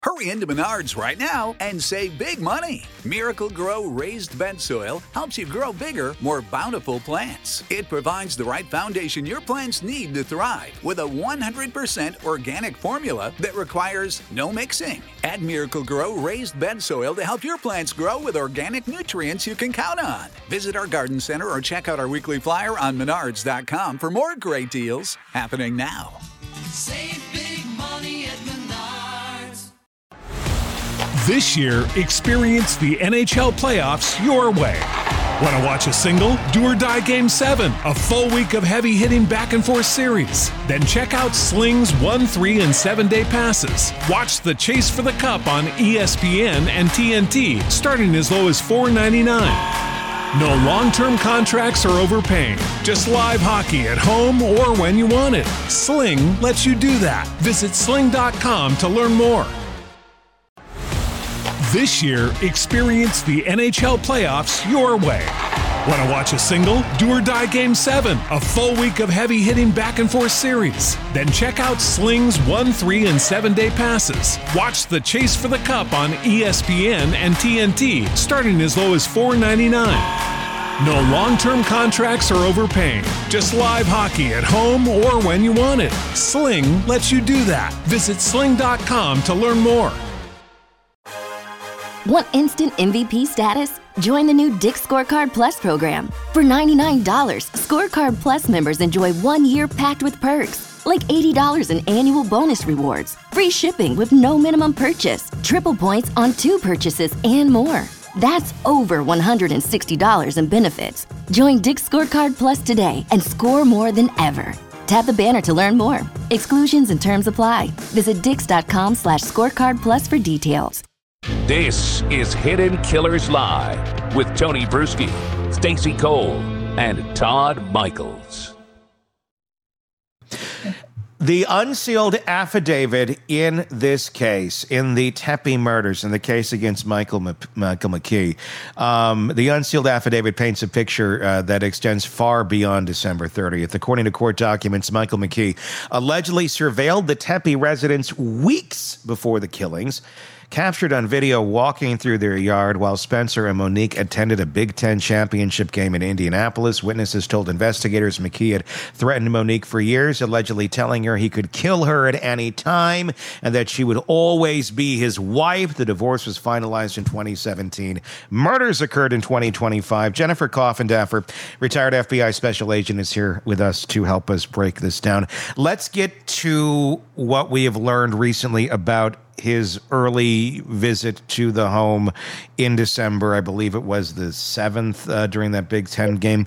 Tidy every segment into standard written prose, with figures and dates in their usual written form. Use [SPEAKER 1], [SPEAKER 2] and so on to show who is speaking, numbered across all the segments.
[SPEAKER 1] Hurry into Menards right now and save big money. Miracle Grow raised bed soil helps you grow bigger, more bountiful plants. It provides the right foundation your plants need to thrive with a 100% organic formula that requires no mixing. Add Miracle Grow raised bed soil to help your plants grow with organic nutrients you can count on. Visit our garden center or check out our weekly flyer on menards.com for more great deals happening now.
[SPEAKER 2] Save big money at Menards.
[SPEAKER 3] This year, experience the NHL playoffs your way. Want to watch a single? Do or Die Game 7, a full week of heavy-hitting back-and-forth series. Then check out Sling's 1, 3, and 7-day passes. Watch the Chase for the Cup on ESPN and TNT, starting as low as $4.99. No long-term contracts or overpaying. Just live hockey at home or when you want it. Sling lets you do that. Visit sling.com to learn more. This year, experience the NHL playoffs your way. Want to watch a single? Do or Die Game 7, a full week of heavy-hitting back-and-forth series. Then check out Sling's 1, 3, and 7-day passes. Watch the Chase for the Cup on ESPN and TNT, starting as low as $4.99. No long-term contracts or overpaying. Just live hockey at home or when you want it. Sling lets you do that. Visit sling.com to learn more.
[SPEAKER 4] Want instant MVP status? Join the new Dick's Scorecard Plus program. For $99, Scorecard Plus members enjoy 1 year packed with perks, like $80 in annual bonus rewards, free shipping with no minimum purchase, triple points on 2 purchases, and more. That's over $160 in benefits. Join Dick's Scorecard Plus today and score more than ever. Tap the banner to learn more. Exclusions and terms apply. Visit dix.com/scorecardplus for details.
[SPEAKER 5] This is Hidden Killers Live with Tony Bruschi, Stacey Cole, and Todd Michaels.
[SPEAKER 6] The unsealed affidavit in this case, in the Tepe murders, in the case against Michael McKee, the unsealed affidavit paints a picture that extends far beyond December 30th. According to court documents, Michael McKee allegedly surveilled the Tepe residence weeks before the killings, captured on video walking through their yard while Spencer and Monique attended a Big Ten championship game in Indianapolis. Witnesses told investigators McKee had threatened Monique for years, allegedly telling her he could kill her at any time and that she would always be his wife. The divorce was finalized in 2017. Murders occurred in 2025. Jennifer Coffindaffer, retired FBI special agent, is here with us to help us break this down. Let's get to what we have learned recently about his early visit to the home in December. I believe it was the 7th during that Big Ten game.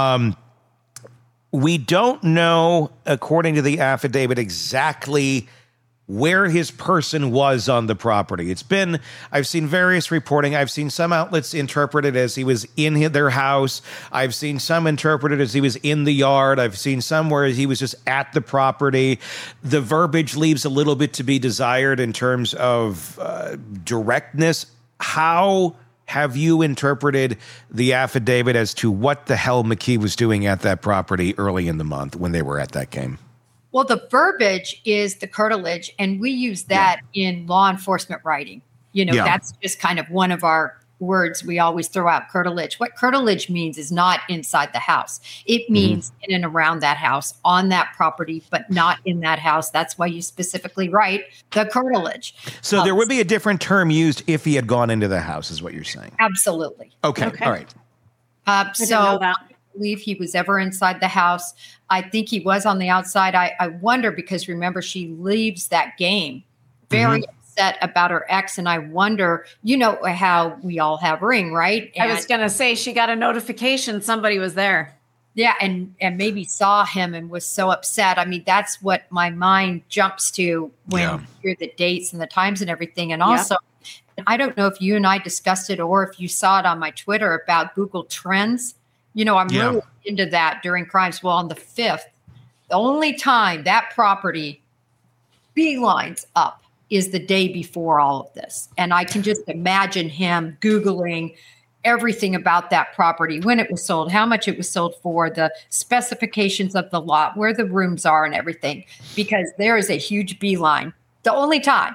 [SPEAKER 6] We don't know, according to the affidavit, exactly where his person was on the property. I've seen various reporting. I've seen some outlets interpret it as he was in their house. I've seen some interpret it as he was in the yard. I've seen some where he was just at the property. The verbiage leaves a little bit to be desired in terms of directness. How have you interpreted the affidavit as to what the hell McKee was doing at that property early in the month when they were at that game?
[SPEAKER 7] Well, the verbiage is the curtilage, and we use that in law enforcement writing. That's just kind of one of our words we always throw out, curtilage. What curtilage means is not inside the house. It means in and around that house, on that property, but not in that house. That's why you specifically write the curtilage.
[SPEAKER 6] So there would be a different term used if he had gone into the house, is what you're saying?
[SPEAKER 7] Absolutely.
[SPEAKER 6] Okay. All right.
[SPEAKER 7] I don't believe he was ever inside the house. I think he was on the outside. I wonder, because remember, she leaves that game very upset about her ex. And I wonder, how we all have Ring, right?
[SPEAKER 8] I was going to say, she got a notification somebody was there.
[SPEAKER 7] Yeah. And maybe saw him and was so upset. I mean, that's what my mind jumps to when you hear the dates and the times and everything. And also, I don't know if you and I discussed it or if you saw it on my Twitter about Google Trends. I'm really into that during crimes. Well, on the 5th, the only time that property beelines up is the day before all of this. And I can just imagine him Googling everything about that property, when it was sold, how much it was sold for, the specifications of the lot, where the rooms are and everything, because there is a huge beeline. The only time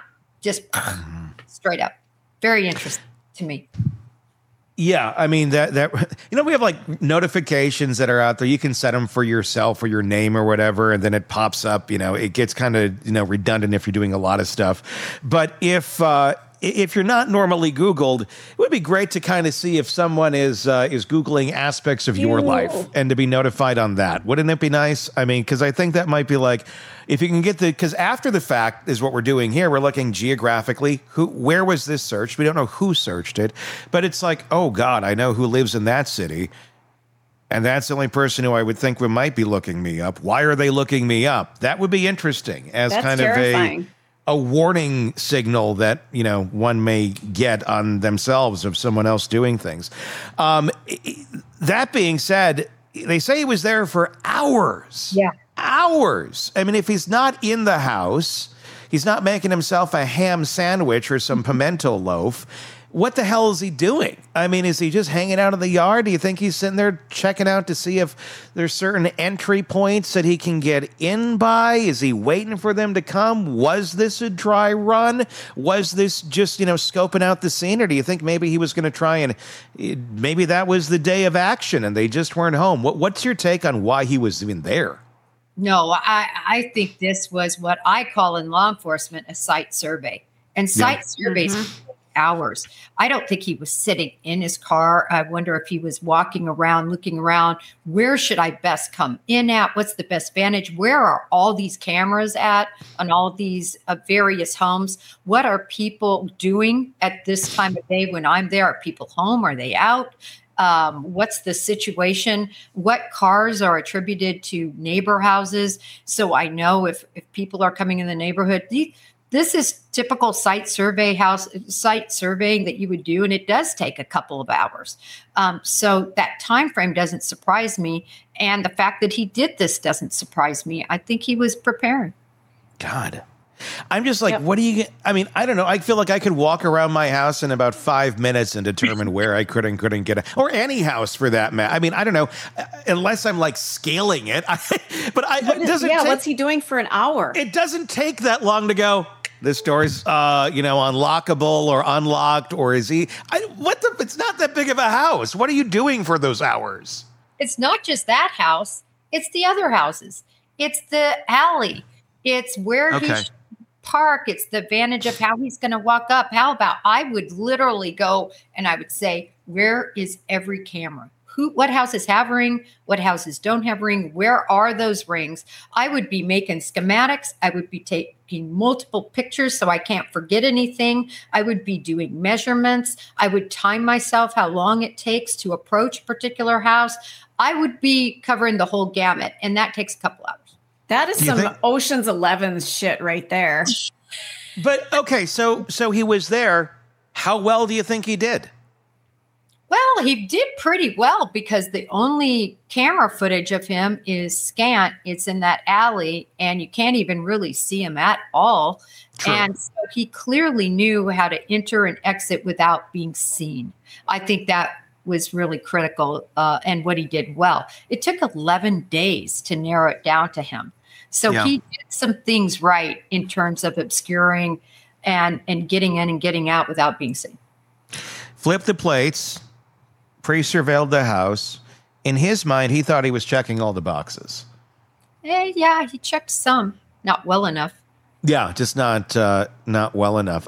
[SPEAKER 7] just straight up. Very interesting to me.
[SPEAKER 6] Yeah, I mean that we have like notifications that are out there. You can set them for yourself or your name or whatever, and then it pops up. It gets kind of redundant if you're doing a lot of stuff. But if you're not normally Googled, it would be great to kind of see if someone is Googling aspects of your life and to be notified on that. Wouldn't it be nice? I mean, because I think that might be like, if you can get because after the fact is what we're doing here. We're looking geographically. Where was this searched? We don't know who searched it, but it's like, oh God, I know who lives in that city. And that's the only person who I would think might be looking me up. Why are they looking me up? That would be interesting as
[SPEAKER 8] That's
[SPEAKER 6] kind
[SPEAKER 8] terrifying.
[SPEAKER 6] of a warning signal that, one may get on themselves of someone else doing things. That being said, they say he was there for hours.
[SPEAKER 7] Yeah.
[SPEAKER 6] Hours. I mean, if he's not in the house, he's not making himself a ham sandwich or some pimento loaf. What the hell is he doing? I mean, is he just hanging out in the yard? Do you think he's sitting there checking out to see if there's certain entry points that he can get in by? Is he waiting for them to come? Was this a dry run? Was this just, scoping out the scene? Or do you think maybe he was going to try and maybe that was the day of action and they just weren't home? What's your take on why he was even there?
[SPEAKER 7] No, I think this was what I call in law enforcement a site survey. And site surveys take hours. I don't think he was sitting in his car. I wonder if he was walking around, looking around. Where should I best come in at? What's the best vantage? Where are all these cameras at on all of these various homes? What are people doing at this time of day when I'm there? Are people home? Are they out? What's the situation? What cars are attributed to neighbor houses? So I know if people are coming in the neighborhood. This is typical site surveying that you would do, and it does take a couple of hours. So that time frame doesn't surprise me, and the fact that he did this doesn't surprise me. I think he was preparing.
[SPEAKER 6] God. I'm just like, what do you get? I mean, I don't know. I feel like I could walk around my house in about 5 minutes and determine where I could and couldn't get it, or any house for that matter. I mean, I don't know, unless I'm like scaling it.
[SPEAKER 8] What's he doing for an hour?
[SPEAKER 6] It doesn't take that long to go, this door's, unlockable or unlocked, or is he? It's not that big of a house. What are you doing for those hours?
[SPEAKER 7] It's not just that house. It's the other houses. It's the alley. It's where he should park. It's the advantage of how he's going to walk up. How about I would literally go and I would say, where is every camera? What houses have ring? What houses don't have ring? Where are those rings? I would be making schematics. I would be taking multiple pictures so I can't forget anything. I would be doing measurements. I would time myself how long it takes to approach a particular house. I would be covering the whole gamut, and that takes a couple hours.
[SPEAKER 8] That is some Ocean's 11 shit right there.
[SPEAKER 6] But okay, so he was there. How well do you think he did?
[SPEAKER 7] Well, he did pretty well because the only camera footage of him is scant. It's in that alley, and you can't even really see him at all. True. And so he clearly knew how to enter and exit without being seen. I think that was really critical, and what he did well. It took 11 days to narrow it down to him. So he did some things right in terms of obscuring and getting in and getting out without being seen.
[SPEAKER 6] Flip the plates, pre-surveilled the house. In his mind, he thought he was checking all the boxes.
[SPEAKER 7] Yeah, he checked some. Not well enough.
[SPEAKER 6] Yeah, just not well enough.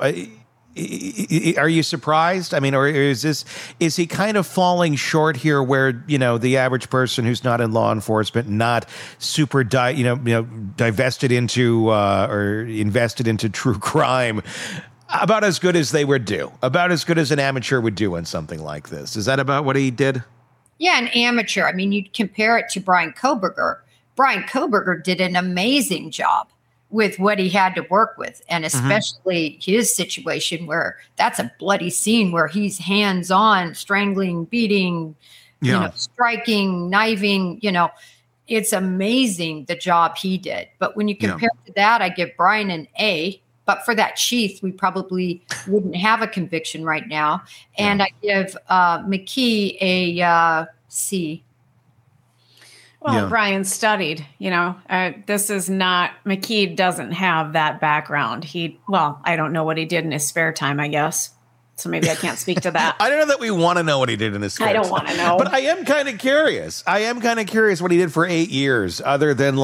[SPEAKER 6] Are you surprised? I mean, or is he kind of falling short here where, the average person who's not in law enforcement, not super, divested into or invested into true crime, about as good as they would do, about as good as an amateur would do on something like this? Is that about what he did?
[SPEAKER 7] Yeah, an amateur. I mean, you'd compare it to Bryan Kohberger. Bryan Kohberger did an amazing job with what he had to work with, and especially his situation where that's a bloody scene where he's hands-on, strangling, beating, striking, knifing, it's amazing the job he did. But when you compare to that, I give Bryan an A, but for that sheath, we probably wouldn't have a conviction right now. And I give McKee a C.
[SPEAKER 8] Well, Brian studied, this is not, McKee doesn't have that background. I don't know what he did in his spare time, I guess. So maybe I can't speak to that.
[SPEAKER 6] I don't know that we want to know what he did in his spare time.
[SPEAKER 8] I don't want to know.
[SPEAKER 6] But I am kind of curious. What he did for 8 years, other than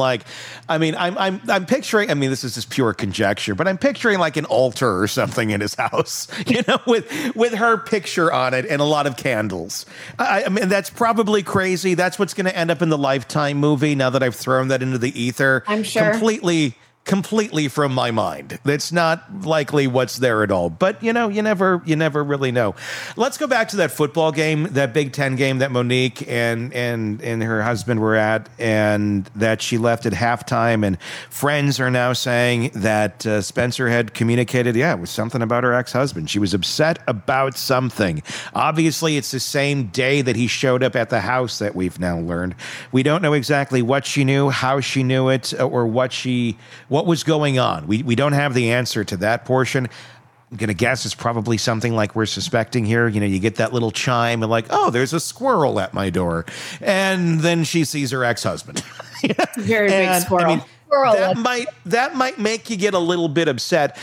[SPEAKER 6] I'm picturing, this is just pure conjecture, but I'm picturing like an altar or something in his house, with her picture on it and a lot of candles. I mean, that's probably crazy. That's what's going to end up in the Lifetime movie now that I've thrown that into the ether.
[SPEAKER 8] I'm sure.
[SPEAKER 6] Completely from my mind. That's not likely what's there at all. But you never really know. Let's go back to that football game, that Big Ten game that Monique and her husband were at, and that she left at halftime. And friends are now saying that Spencer had communicated, with something about her ex-husband. She was upset about something. Obviously, it's the same day that he showed up at the house that we've now learned. We don't know exactly what she knew, how she knew it, or what was going on. We don't have the answer to that portion. I'm going to guess it's probably something like we're suspecting here. You get that little chime and like, oh, there's a squirrel at my door. And then she sees her ex-husband.
[SPEAKER 8] Very big squirrel.
[SPEAKER 6] That might make you get a little bit upset.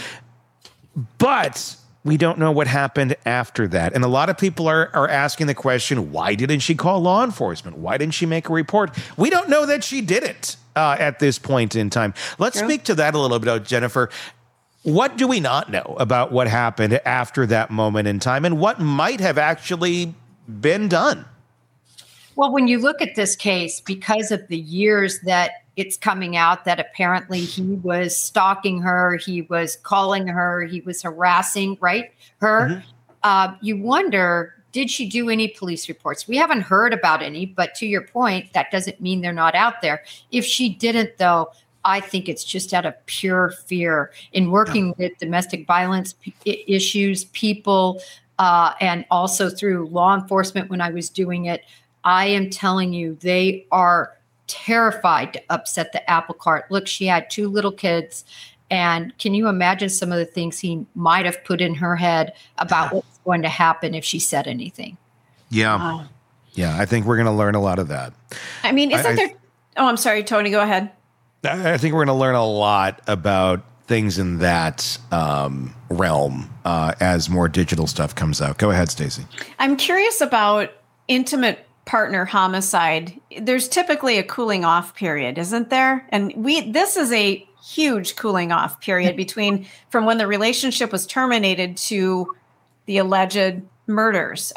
[SPEAKER 6] But we don't know what happened after that. And a lot of people are asking the question, why didn't she call law enforcement? Why didn't she make a report? We don't know that she didn't at this point in time. Let's speak to that a little bit, Jennifer. What do we not know about what happened after that moment in time, and what might have actually been done?
[SPEAKER 7] Well, when you look at this case, because of the years that it's coming out that apparently he was stalking her, he was calling her, he was harassing, her, you wonder, did she do any police reports? We haven't heard about any, but to your point, that doesn't mean they're not out there. If she didn't, though, I think it's just out of pure fear in working with domestic violence issues, people, and also through law enforcement when I was doing it. I am telling you, they are terrified to upset the apple cart. Look, she had 2 little kids. And can you imagine some of the things he might have put in her head about what's going to happen if she said anything?
[SPEAKER 6] Yeah. Yeah, I think we're going to learn a lot of that.
[SPEAKER 8] I mean, isn't there... Oh, I'm sorry, Tony, go ahead.
[SPEAKER 6] I think we're going to learn a lot about things in that realm as more digital stuff comes out. Go ahead, Stacey.
[SPEAKER 8] I'm curious about intimate partner homicide. There's typically a cooling off period, isn't there? And this is a huge cooling off period from when the relationship was terminated to the alleged murders.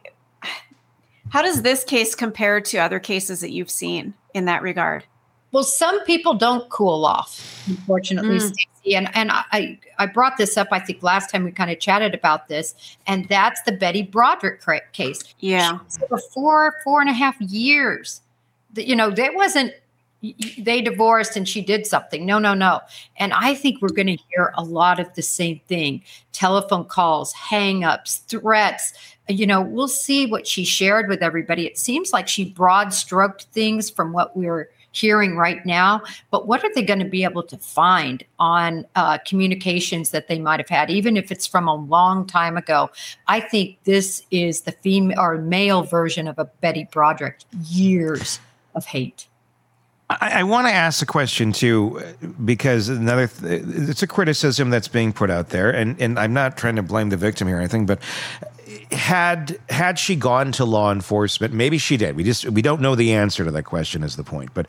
[SPEAKER 8] How does this case compare to other cases that you've seen in that regard?
[SPEAKER 7] Well, some people don't cool off, unfortunately, Stacey. And I brought this up, I think, last time we kind of chatted about this, and that's the Betty Broderick case.
[SPEAKER 8] Yeah.
[SPEAKER 7] For 4.5 years. That wasn't, they divorced and she did something. No. And I think we're going to hear a lot of the same thing. Telephone calls, hang-ups, threats. We'll see what she shared with everybody. It seems like she broad-stroked things from what we're hearing right now, but what are they going to be able to find on communications that they might have had, even if it's from a long time ago? I think this is the female or male version of a Betty Broderick. Years of hate.
[SPEAKER 6] I want to ask a question too, because it's a criticism that's being put out there, and I'm not trying to blame the victim here or anything, but had she gone to law enforcement, maybe she did. We don't know the answer to that question is the point. But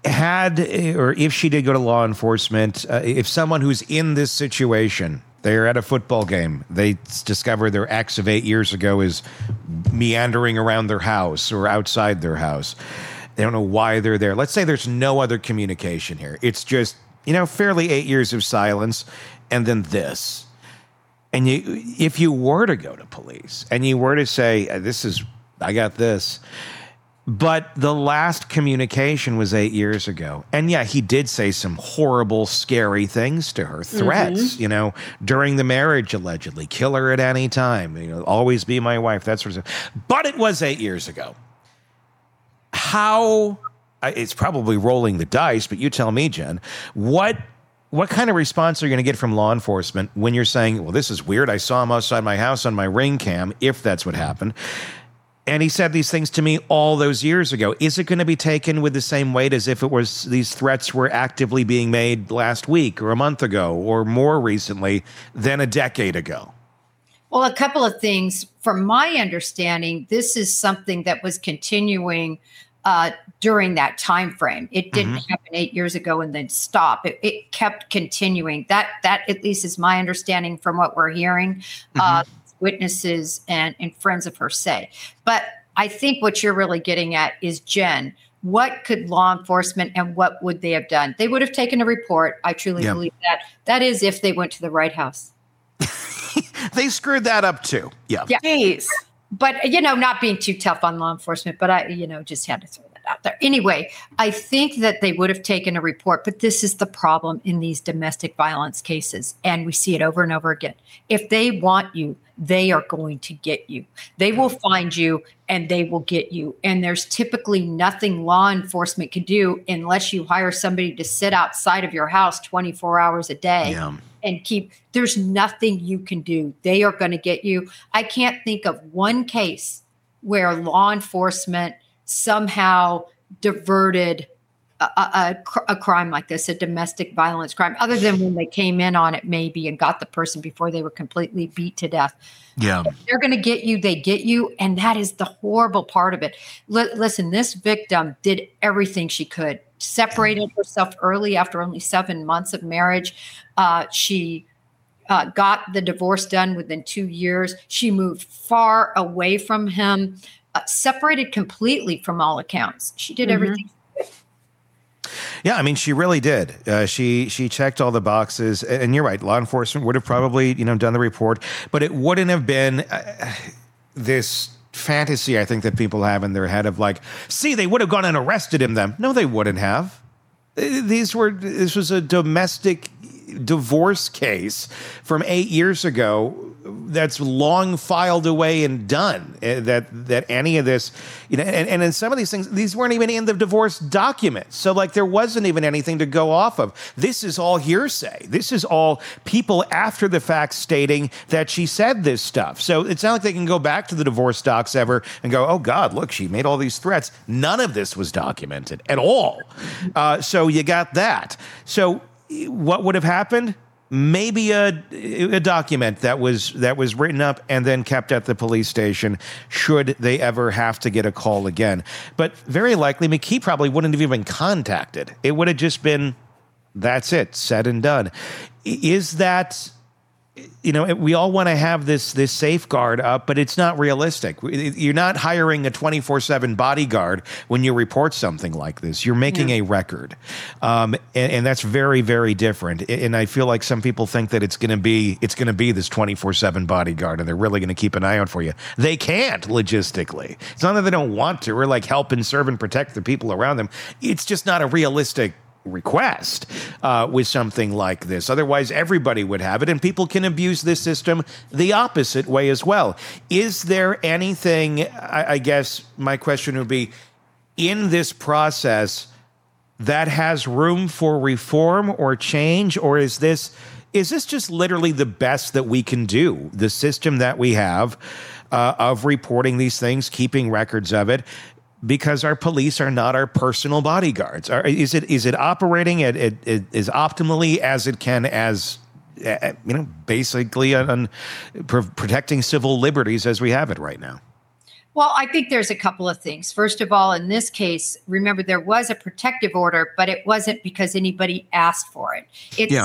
[SPEAKER 6] if she did go to law enforcement, if someone who's in this situation, they're at a football game, they discover their ex of 8 years ago is meandering around their house or outside their house. They don't know why they're there. Let's say there's no other communication here. It's just, fairly 8 years of silence and then this. And if you were to go to police and you were to say, I got this, but the last communication was 8 years ago. And yeah, he did say some horrible, scary things to her, threats, during the marriage, allegedly, kill her at any time, always be my wife, that sort of stuff. But it was 8 years ago. It's probably rolling the dice, but you tell me, Jen, what kind of response are you going to get from law enforcement when you're saying, well, this is weird, I saw him outside my house on my Ring cam, if that's what happened. And he said these things to me all those years ago. Is it going to be taken with the same weight as if it was these threats were actively being made last week or a month ago or more recently than a decade ago?
[SPEAKER 7] Well, a couple of things. From my understanding, this is something that was continuing during that time frame. It didn't happen 8 years ago and then stop. It kept continuing. That at least is my understanding from what we're hearing. Witnesses and friends of her say. But I think what you're really getting at is, Jen, what could law enforcement and what would they have done? They would have taken a report. I truly believe that. That is if they went to the right house.
[SPEAKER 6] They screwed that up too. Yeah.
[SPEAKER 8] Jeez.
[SPEAKER 7] But, not being too tough on law enforcement, but I, just had to throw that out there. Anyway, I think that they would have taken a report, but this is the problem in these domestic violence cases. And we see it over and over again. If they want you, they are going to get you. They will find you and they will get you. And there's typically nothing law enforcement can do unless you hire somebody to sit outside of your house 24 hours a day and there's nothing you can do. They are going to get you. I can't think of one case where law enforcement somehow diverted a crime like this, a domestic violence crime, other than when they came in on it maybe and got the person before they were completely beat to death. Yeah. If they're going to get you, they get you. And that is the horrible part of it. Listen, this victim did everything she could, separated herself early after only 7 months of marriage. She got the divorce done within 2 years. She moved far away from him, separated completely from all accounts. She did everything.
[SPEAKER 6] Yeah, I mean, she really did. She checked all the boxes, and you're right. Law enforcement would have probably, done the report, but it wouldn't have been this fantasy I think that people have in their head of like, see, they would have gone and arrested him. No, they wouldn't have. This was a domestic divorce case from 8 years ago that's long filed away and done. That any of this, and in some of these things, these weren't even in the divorce documents. So like there wasn't even anything to go off of. This is all hearsay. This is all people after the fact stating that she said this stuff. So it's not like they can go back to the divorce docs ever and go, oh God, look, she made all these threats. None of this was documented at all. So you got that. So what would have happened? Maybe a document that was written up and then kept at the police station should they ever have to get a call again. But very likely McKee probably wouldn't have even been contacted. It would have just been, that's it, said and done. Is that, we all want to have this safeguard up, but it's not realistic. You're not hiring a 24/7 bodyguard when you report something like this. You're making a record. And that's very, very different. And I feel like some people think that it's going to be this 24/7 bodyguard and they're really going to keep an eye out for you. They can't logistically. It's not that they don't want to or like help and serve and protect the people around them. It's just not a realistic request with something like this. Otherwise, everybody would have it, and people can abuse this system the opposite way as well. Is there anything, I guess my question would be, in this process that has room for reform or change, or is this just literally the best that we can do, the system that we have of reporting these things, keeping records of it, because our police are not our personal bodyguards? Is it operating as optimally as it can, as basically on protecting civil liberties as we have it right now?
[SPEAKER 7] Well, I think there's a couple of things. First of all, in this case, remember there was a protective order, but it wasn't because anybody asked for it.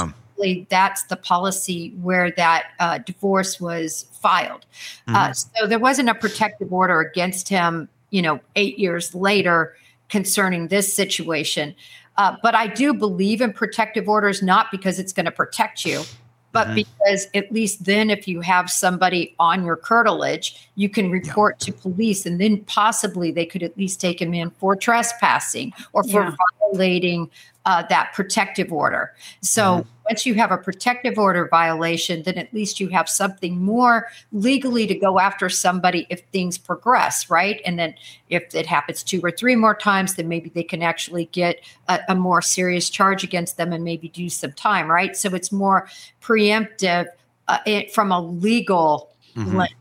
[SPEAKER 7] That's the policy where that divorce was filed. So there wasn't a protective order against him 8 years later concerning this situation. But I do believe in protective orders, not because it's going to protect you, but because at least then if you have somebody on your curtilage, you can report to police, and then possibly they could at least take him in for trespassing or for violating that protective order. So once you have a protective order violation, then at least you have something more legally to go after somebody if things progress, right? And then if it happens 2 or 3 more times, then maybe they can actually get a more serious charge against them and maybe do some time, right? So it's more preemptive from a legal lens.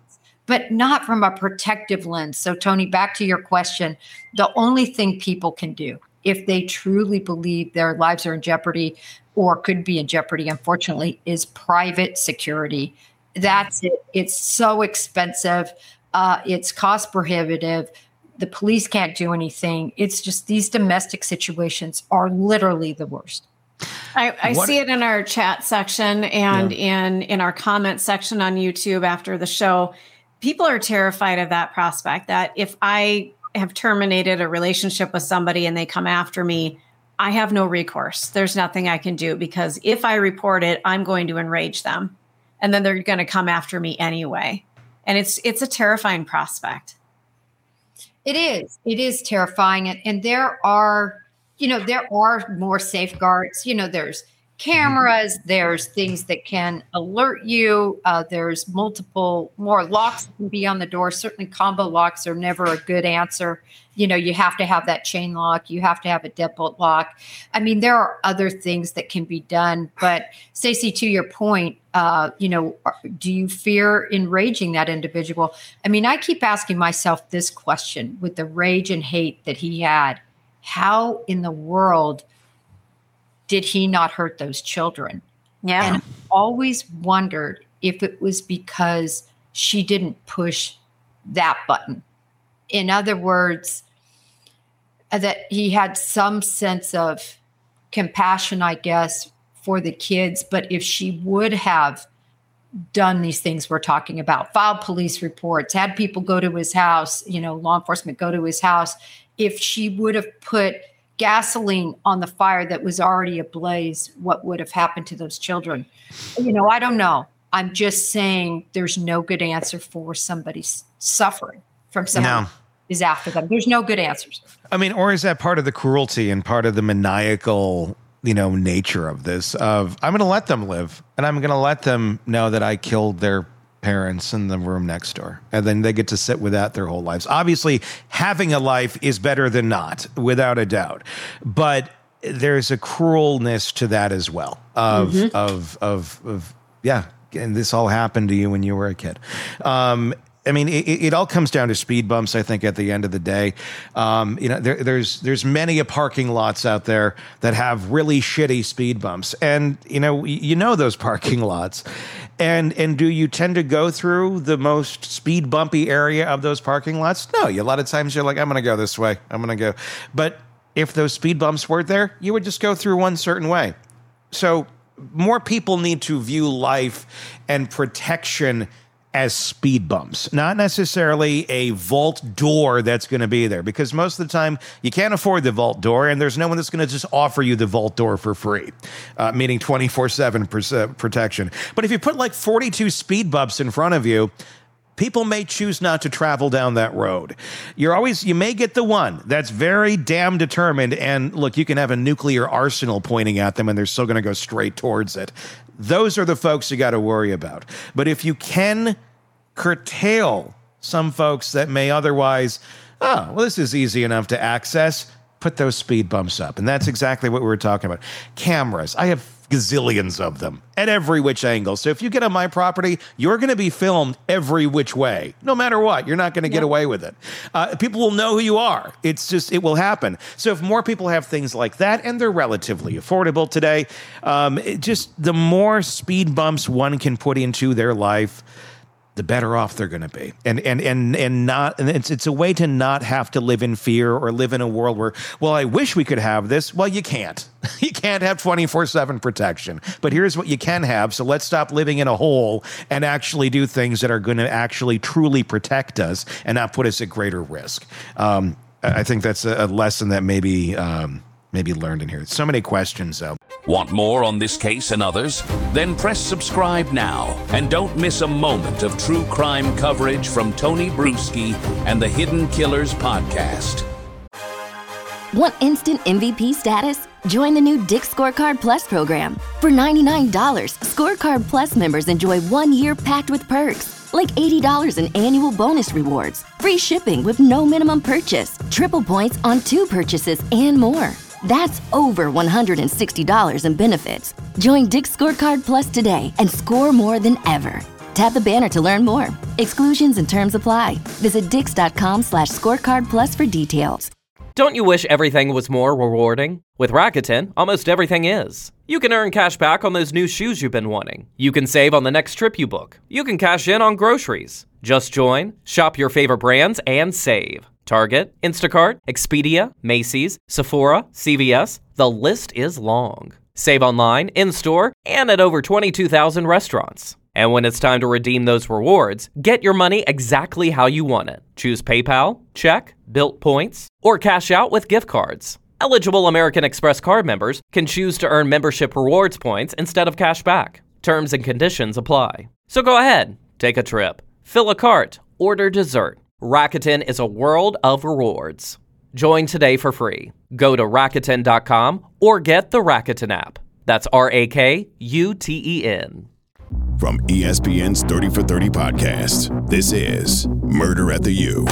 [SPEAKER 7] but not from a protective lens. So, Tony, back to your question, the only thing people can do if they truly believe their lives are in jeopardy or could be in jeopardy, unfortunately, is private security. That's it. It's so expensive. It's cost prohibitive. The police can't do anything. It's just these domestic situations are literally the worst.
[SPEAKER 8] I see it in our chat section and in our comment section on YouTube after the show. People are terrified of that prospect, that if I have terminated a relationship with somebody and they come after me, I have no recourse. There's nothing I can do, because if I report it, I'm going to enrage them. And then they're going to come after me anyway. And it's a terrifying prospect.
[SPEAKER 7] It is. It is terrifying. And there are more safeguards. There's cameras, there's things that can alert you. There's more locks that can be on the door. Certainly combo locks are never a good answer. You have to have that chain lock. You have to have a deadbolt lock. I mean, there are other things that can be done. But Stacey, to your point, do you fear enraging that individual? I mean, I keep asking myself this question with the rage and hate that he had. How in the world did he not hurt those children?
[SPEAKER 8] Yeah.
[SPEAKER 7] And I've always wondered if it was because she didn't push that button. In other words, that he had some sense of compassion, I guess, for the kids. But if she would have done these things we're talking about, filed police reports, had people go to his house, law enforcement go to his house, if she would have put gasoline on the fire that was already ablaze, what would have happened to those children? I don't know. I'm just saying there's no good answer for somebody suffering from someone who is after them. There's no good answers.
[SPEAKER 6] I mean, or is that part of the cruelty and part of the maniacal, nature of this? I'm going to let them live, and I'm going to let them know that I killed their parents in the room next door, and then they get to sit with that their whole lives. Obviously, having a life is better than not, without a doubt. But there's a cruelness to that as well. And this all happened to you when you were a kid. I mean, it all comes down to speed bumps, I think, at the end of the day. There's many parking lots out there that have really shitty speed bumps. And, those parking lots. And do you tend to go through the most speed bumpy area of those parking lots? No, a lot of times you're like, I'm going to go this way. I'm going to go. But if those speed bumps weren't there, you would just go through one certain way. So more people need to view life and protection as speed bumps, not necessarily a vault door that's going to be there, because most of the time you can't afford the vault door, and there's no one that's going to just offer you the vault door for free, meaning 24/7 protection. But if you put like 42 speed bumps in front of you, people may choose not to travel down that road. You may get the one that's very damn determined, and look, you can have a nuclear arsenal pointing at them and they're still going to go straight towards it. Those are the folks you got to worry about. But if you can curtail some folks that may otherwise, this is easy enough to access, put those speed bumps up. And that's exactly what we were talking about. Cameras. I have gazillions of them at every which angle. So if you get on my property, you're going to be filmed every which way. No matter what, you're not going to get away with it. People will know who you are. It will happen. So if more people have things like that, and they're relatively affordable today, just the more speed bumps one can put into their life, the better off they're going to be. And it's a way to not have to live in fear or live in a world where, well, I wish we could have this. Well, you can't. You can't have 24/7 protection. But here's what you can have. So let's stop living in a hole and actually do things that are going to actually truly protect us and not put us at greater risk. I think that's a lesson that maybe learned in here. So many questions, though.
[SPEAKER 5] Want more on this case and others? Then press subscribe now and don't miss a moment of true crime coverage from Tony Bruschi and the Hidden Killers podcast.
[SPEAKER 4] Want instant MVP status? Join the new Dick's Scorecard Plus program. For $99, Scorecard Plus members enjoy 1 year packed with perks, like $80 in annual bonus rewards, free shipping with no minimum purchase, triple points on 2 purchases, and more. That's over $160 in benefits. Join Dick's Scorecard Plus today and score more than ever. Tap the banner to learn more. Exclusions and terms apply. Visit dix.com/scorecardplus for details.
[SPEAKER 9] Don't you wish everything was more rewarding? With Rakuten, almost everything is. You can earn cash back on those new shoes you've been wanting. You can save on the next trip you book. You can cash in on groceries. Just join, shop your favorite brands, and save. Target, Instacart, Expedia, Macy's, Sephora, CVS, the list is long. Save online, in-store, and at over 22,000 restaurants. And when it's time to redeem those rewards, get your money exactly how you want it. Choose PayPal, check, Bilt points, or cash out with gift cards. Eligible American Express card members can choose to earn membership rewards points instead of cash back. Terms and conditions apply. So go ahead, take a trip, fill a cart, order dessert. Rakuten is a world of rewards. Join today for free. Go to Rakuten.com or get the Rakuten app. That's RAKUTEN.
[SPEAKER 10] From ESPN's 30 for 30 podcast, this is Murder at the U.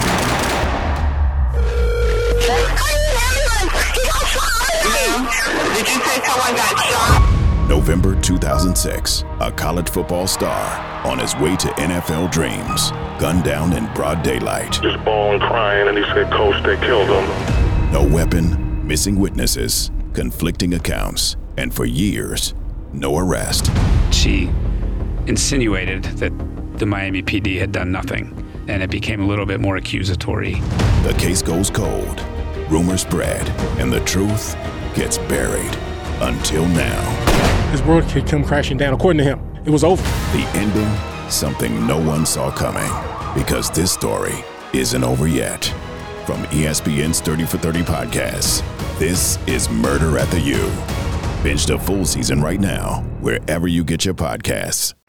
[SPEAKER 11] Did you say someone got shot?
[SPEAKER 10] November 2006, a college football star on his way to NFL dreams, gunned down in broad daylight.
[SPEAKER 12] Just bawling, crying, and he said, "Coach, they killed him."
[SPEAKER 10] No weapon, missing witnesses, conflicting accounts, and for years, no arrest.
[SPEAKER 13] She insinuated that the Miami PD had done nothing, and it became a little bit more accusatory.
[SPEAKER 10] The case goes cold, rumors spread, and the truth gets buried. Until now.
[SPEAKER 14] His world could come crashing down. According to him, it was over.
[SPEAKER 10] The ending, something no one saw coming, because this story isn't over yet. From ESPN's 30 for 30 podcast, this is Murder at the U. Binge the full season right now, wherever you get your podcasts.